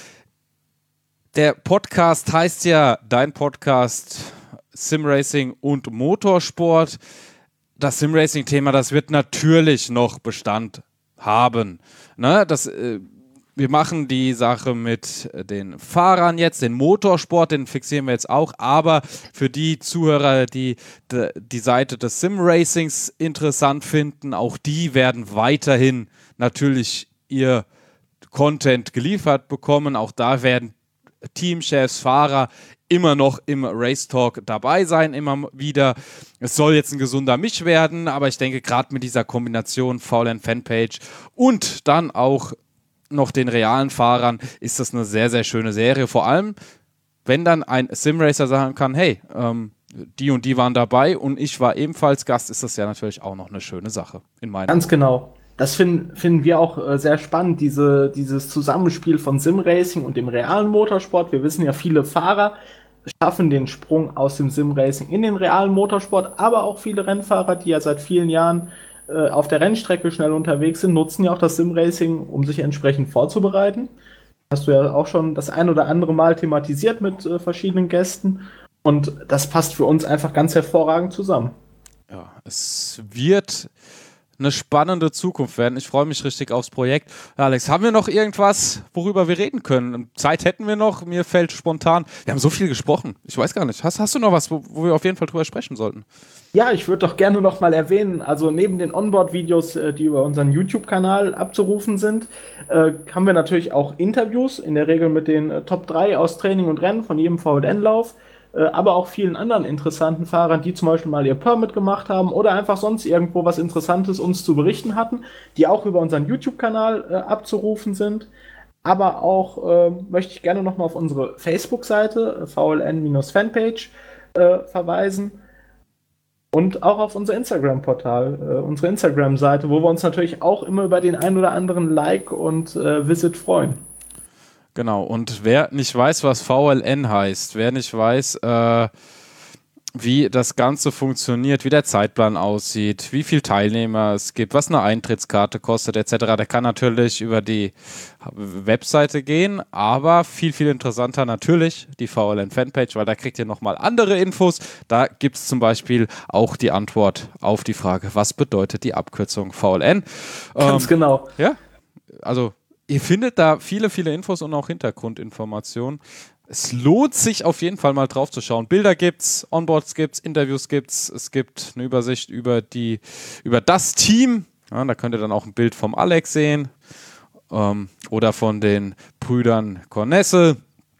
Der Podcast heißt ja Dein Podcast Simracing und Motorsport. Das Simracing-Thema, das wird natürlich noch Bestand haben. Ne? Wir machen die Sache mit den Fahrern jetzt, den Motorsport, den fixieren wir jetzt auch, aber für die Zuhörer, die Seite des Simracings interessant finden, auch die werden weiterhin natürlich ihr Content geliefert bekommen. Auch da werden Teamchefs, Fahrer immer noch im Race Talk dabei sein, immer wieder. Es soll jetzt ein gesunder Misch werden, aber ich denke, gerade mit dieser Kombination VLN Fanpage und dann auch noch den realen Fahrern ist das eine sehr, sehr schöne Serie. Vor allem, wenn dann ein Simracer sagen kann, hey, die und die waren dabei und ich war ebenfalls Gast, ist das ja natürlich auch noch eine schöne Sache in meinen Ganz genau. Das finden wir auch sehr spannend, dieses Zusammenspiel von Simracing und dem realen Motorsport. Wir wissen ja, viele Fahrer schaffen den Sprung aus dem Simracing in den realen Motorsport, aber auch viele Rennfahrer, die ja seit vielen Jahren auf der Rennstrecke schnell unterwegs sind, nutzen ja auch das Simracing, um sich entsprechend vorzubereiten. Hast du ja auch schon das ein oder andere Mal thematisiert mit verschiedenen Gästen. Und das passt für uns einfach ganz hervorragend zusammen. Ja, es wird eine spannende Zukunft werden. Ich freue mich richtig aufs Projekt. Alex, haben wir noch irgendwas, worüber wir reden können? Zeit hätten wir noch. Mir fällt spontan, wir haben so viel gesprochen. Ich weiß gar nicht. Hast du noch was, wo wir auf jeden Fall drüber sprechen sollten? Ja, ich würde doch gerne noch mal erwähnen, also neben den Onboard-Videos, die über unseren YouTube-Kanal abzurufen sind, haben wir natürlich auch Interviews, in der Regel mit den Top 3 aus Training und Rennen von jedem VLN-Lauf, aber auch vielen anderen interessanten Fahrern, die zum Beispiel mal ihr Permit gemacht haben oder einfach sonst irgendwo was Interessantes uns zu berichten hatten, die auch über unseren YouTube-Kanal abzurufen sind. Aber auch möchte ich gerne noch mal auf unsere Facebook-Seite, VLN-Fanpage, verweisen. Und auch auf unser Instagram-Portal, unsere Instagram-Seite, wo wir uns natürlich auch immer über den ein oder anderen Like und Visit freuen. Genau, und wer nicht weiß, was VLN heißt, wer nicht weiß, wie das Ganze funktioniert, wie der Zeitplan aussieht, wie viele Teilnehmer es gibt, was eine Eintrittskarte kostet etc., der kann natürlich über die Webseite gehen, aber viel, viel interessanter natürlich die VLN-Fanpage, weil da kriegt ihr nochmal andere Infos. Da gibt es zum Beispiel auch die Antwort auf die Frage, was bedeutet die Abkürzung VLN? Ganz genau. Ja, also ihr findet da viele, viele Infos und auch Hintergrundinformationen. Es lohnt sich auf jeden Fall mal drauf zu schauen. Bilder gibt's, Onboards gibt's, Interviews gibt's, es gibt eine Übersicht über das Team. Ja, da könnt ihr dann auch ein Bild vom Alex sehen oder von den Brüdern Cornesse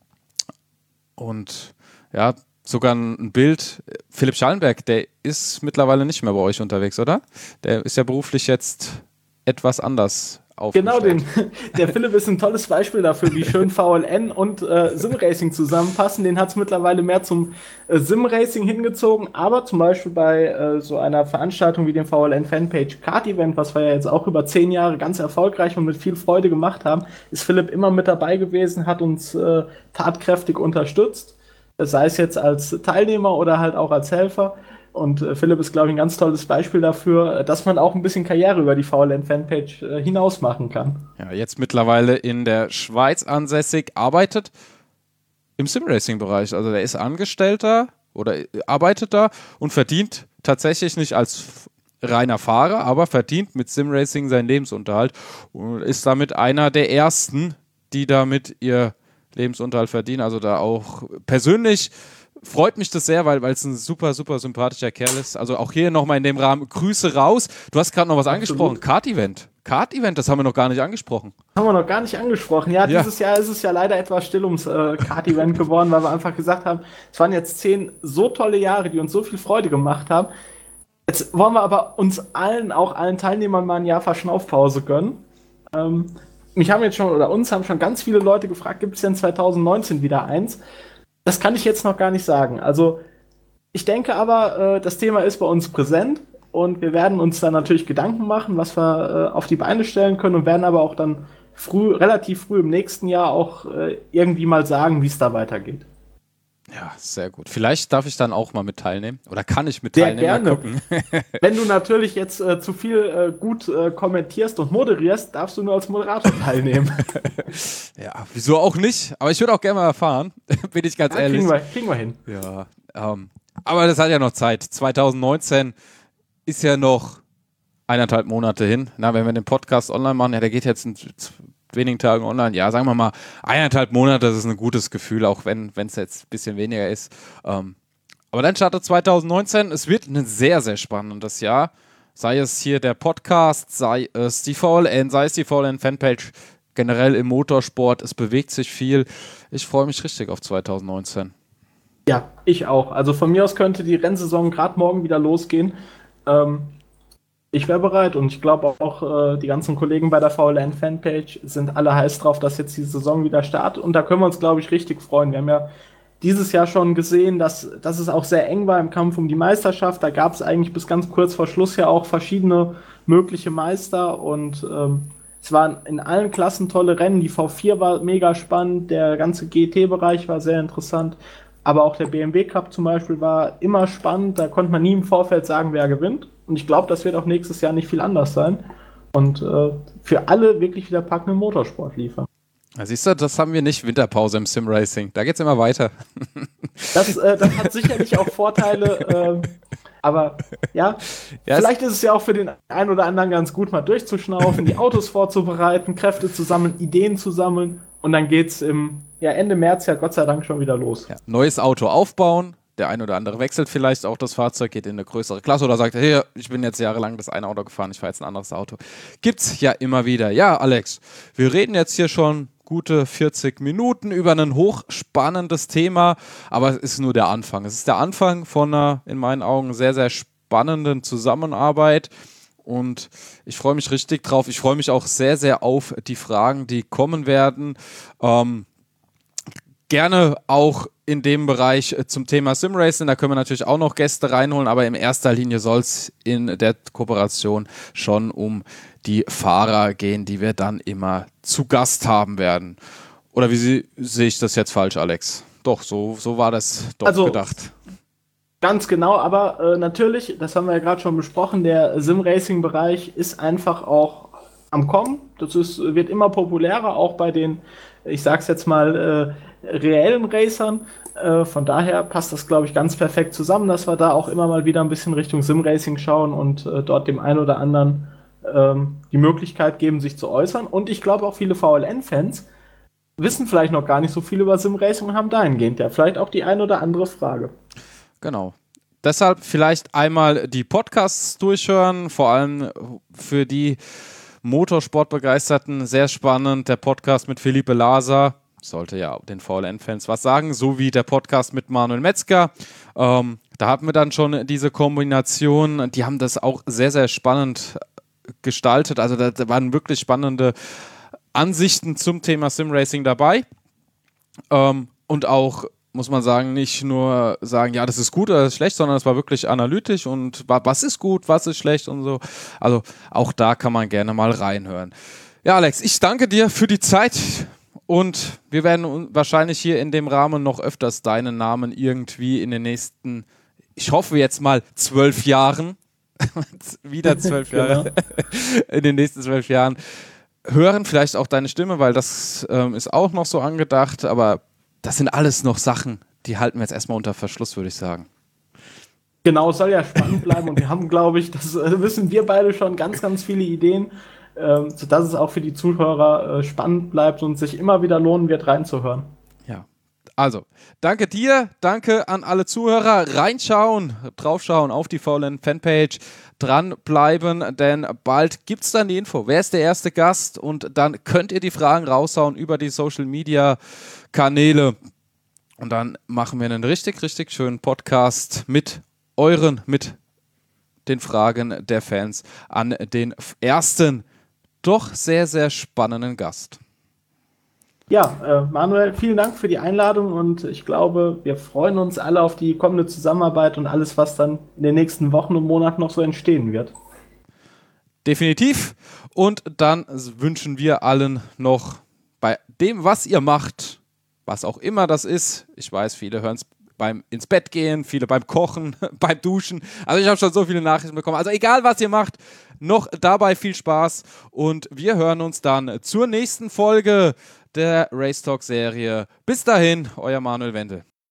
und ja, sogar ein Bild. Philipp Schallenberg, der ist mittlerweile nicht mehr bei euch unterwegs, oder? Der ist ja beruflich jetzt etwas anders. Genau, der Philipp ist ein tolles Beispiel dafür, wie schön VLN und Simracing zusammenpassen. Den hat es mittlerweile mehr zum Simracing hingezogen, aber zum Beispiel bei so einer Veranstaltung wie dem VLN Fanpage Kart Event, was wir ja jetzt auch über 10 Jahre ganz erfolgreich und mit viel Freude gemacht haben, ist Philipp immer mit dabei gewesen, hat uns tatkräftig unterstützt, sei es jetzt als Teilnehmer oder halt auch als Helfer. Und Philipp ist, glaube ich, ein ganz tolles Beispiel dafür, dass man auch ein bisschen Karriere über die VLN-Fanpage hinaus machen kann. Ja, jetzt mittlerweile in der Schweiz ansässig, arbeitet im Simracing-Bereich. Also der ist Angestellter oder arbeitet da und verdient tatsächlich nicht als reiner Fahrer, aber verdient mit Simracing seinen Lebensunterhalt und ist damit einer der Ersten, die damit ihr Lebensunterhalt verdienen. Also da auch persönlich freut mich das sehr, weil es ein super, super sympathischer Kerl ist. Also auch hier nochmal in dem Rahmen Grüße raus. Du hast gerade noch was angesprochen. Kart-Event. Kart-Event, das haben wir noch gar nicht angesprochen. Haben wir noch gar nicht angesprochen. Ja, dieses Jahr ist es ja leider etwas still ums Kart-Event geworden, weil wir einfach gesagt haben, es waren jetzt 10 so tolle Jahre, die uns so viel Freude gemacht haben. Jetzt wollen wir aber uns auch allen Teilnehmern mal ein Jahr Verschnaufpause gönnen. Uns haben schon ganz viele Leute gefragt, gibt es denn 2019 wieder eins? Das kann ich jetzt noch gar nicht sagen. Also ich denke aber, das Thema ist bei uns präsent und wir werden uns dann natürlich Gedanken machen, was wir auf die Beine stellen können und werden aber auch dann relativ früh im nächsten Jahr auch irgendwie mal sagen, wie es da weitergeht. Ja, sehr gut. Vielleicht darf ich dann auch mal mit teilnehmen oder kann ich mit teilnehmen? Sehr gerne. Gucken. Wenn du natürlich jetzt zu viel gut kommentierst und moderierst, darfst du nur als Moderator teilnehmen. Ja, wieso auch nicht? Aber ich würde auch gerne mal erfahren, bin ich ganz ehrlich. Kriegen wir hin. Ja, aber das hat ja noch Zeit. 2019 ist ja noch 1,5 Monate hin. Na, wenn wir den Podcast online machen, ja, der geht jetzt in wenigen Tagen online. Ja, sagen wir mal 1,5 Monate, das ist ein gutes Gefühl, auch wenn es jetzt ein bisschen weniger ist. Aber dann startet 2019. Es wird ein sehr, sehr spannendes Jahr. Sei es hier der Podcast, sei es die VLN, sei es die VLN-Fanpage, generell im Motorsport. Es bewegt sich viel. Ich freue mich richtig auf 2019. Ja, ich auch. Also von mir aus könnte die Rennsaison gerade morgen wieder losgehen. Ähm, Ich wäre bereit und ich glaube auch, die ganzen Kollegen bei der VLN-Fanpage sind alle heiß drauf, dass jetzt die Saison wieder startet und da können wir uns, glaube ich, richtig freuen. Wir haben ja dieses Jahr schon gesehen, dass es auch sehr eng war im Kampf um die Meisterschaft. Da gab es eigentlich bis ganz kurz vor Schluss ja auch verschiedene mögliche Meister und es waren in allen Klassen tolle Rennen. Die V4 war mega spannend, der ganze GT-Bereich war sehr interessant, aber auch der BMW Cup zum Beispiel war immer spannend. Da konnte man nie im Vorfeld sagen, wer gewinnt. Und ich glaube, das wird auch nächstes Jahr nicht viel anders sein. Und für alle wirklich wieder packenden Motorsport liefern. Ja, siehst du, das haben wir nicht, Winterpause im Sim-Racing. Da geht's immer weiter. Das hat sicherlich auch Vorteile, aber ja, vielleicht ist es ja auch für den einen oder anderen ganz gut, mal durchzuschnaufen, die Autos vorzubereiten, Kräfte zu sammeln, Ideen zu sammeln und dann geht's Ende März ja Gott sei Dank schon wieder los. Ja, neues Auto aufbauen. Der ein oder andere wechselt vielleicht auch das Fahrzeug, geht in eine größere Klasse oder sagt, hey, ich bin jetzt jahrelang das eine Auto gefahren, ich fahre jetzt ein anderes Auto. Gibt's ja immer wieder. Ja, Alex, wir reden jetzt hier schon gute 40 Minuten über ein hochspannendes Thema, aber es ist nur der Anfang. Es ist der Anfang von einer, in meinen Augen, sehr, sehr spannenden Zusammenarbeit und ich freue mich richtig drauf. Ich freue mich auch sehr, sehr auf die Fragen, die kommen werden. Gerne auch in dem Bereich zum Thema Simracing, da können wir natürlich auch noch Gäste reinholen, aber in erster Linie soll es in der Kooperation schon um die Fahrer gehen, die wir dann immer zu Gast haben werden. Oder sehe ich das jetzt falsch, Alex? Doch, so war das doch gedacht. Ganz genau, aber natürlich, das haben wir ja gerade schon besprochen, der Sim-Racing-Bereich ist einfach auch am Kommen. Wird immer populärer, auch bei den, ich sag's jetzt mal, reellen Racern. Von daher passt das, glaube ich, ganz perfekt zusammen, dass wir da auch immer mal wieder ein bisschen Richtung Sim-Racing schauen und dort dem einen oder anderen die Möglichkeit geben, sich zu äußern. Und ich glaube auch viele VLN-Fans wissen vielleicht noch gar nicht so viel über Sim-Racing und haben dahingehend ja vielleicht auch die eine oder andere Frage. Genau. Deshalb vielleicht einmal die Podcasts durchhören, vor allem für die Motorsportbegeisterten sehr spannend. Der Podcast mit Felipe Lasa sollte ja den VLN-Fans was sagen, so wie der Podcast mit Manuel Metzger. Da hatten wir dann schon diese Kombination. Die haben das auch sehr, sehr spannend gestaltet. Also da waren wirklich spannende Ansichten zum Thema Simracing dabei. Und auch, muss man sagen, nicht nur sagen, ja, das ist gut oder das ist schlecht, sondern es war wirklich analytisch und was ist gut, was ist schlecht und so. Also auch da kann man gerne mal reinhören. Ja, Alex, ich danke dir für die Zeit und wir werden wahrscheinlich hier in dem Rahmen noch öfters deinen Namen irgendwie in den nächsten, ich hoffe jetzt mal 12 Jahren, wieder 12 Jahre, in den nächsten 12 Jahren hören, vielleicht auch deine Stimme, weil das ist auch noch so angedacht, aber das sind alles noch Sachen, die halten wir jetzt erstmal unter Verschluss, würde ich sagen. Genau, es soll ja spannend bleiben und wir haben, glaube ich, das wissen wir beide schon, ganz, ganz viele Ideen, sodass es auch für die Zuhörer spannend bleibt und sich immer wieder lohnen wird, reinzuhören. Ja, also, danke dir, danke an alle Zuhörer, reinschauen, draufschauen auf die VLN Fanpage, dranbleiben, denn bald gibt es dann die Info, wer ist der erste Gast und dann könnt ihr die Fragen raushauen über die Social Media Kanäle und dann machen wir einen richtig, richtig schönen Podcast mit den Fragen der Fans an den ersten, doch sehr, sehr spannenden Gast. Ja, Manuel, vielen Dank für die Einladung und ich glaube, wir freuen uns alle auf die kommende Zusammenarbeit und alles, was dann in den nächsten Wochen und Monaten noch so entstehen wird. Definitiv. Und dann wünschen wir allen noch bei dem, was ihr macht, was auch immer das ist, ich weiß, viele hören es beim ins Bett gehen, viele beim Kochen, beim Duschen. Also ich habe schon so viele Nachrichten bekommen. Also egal, was ihr macht, noch dabei viel Spaß. Und wir hören uns dann zur nächsten Folge der Race Talk Serie. Bis dahin, euer Manuel Wendel.